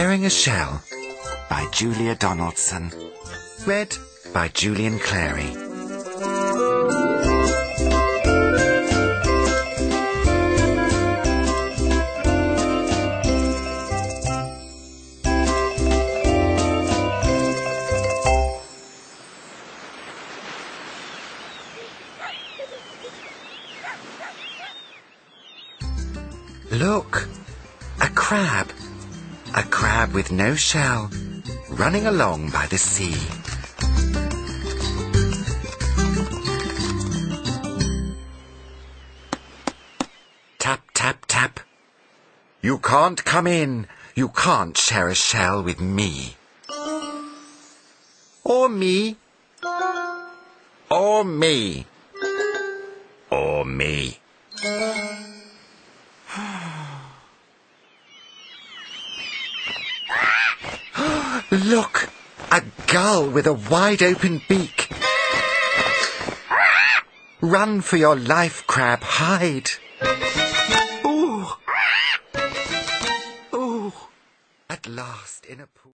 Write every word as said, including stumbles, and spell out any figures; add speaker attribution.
Speaker 1: Sharing a Shell by Julia Donaldson. Read by Julian Clary. Look! A crab! A crab with no shell, running along by the sea. Tap, tap, tap. You can't come in. You can't share a shell with me. Or me. Or me. Or me. Look! A gull with a wide-open beak. Run for your life, crab, hide. Ooh! Ooh! At last in a pool.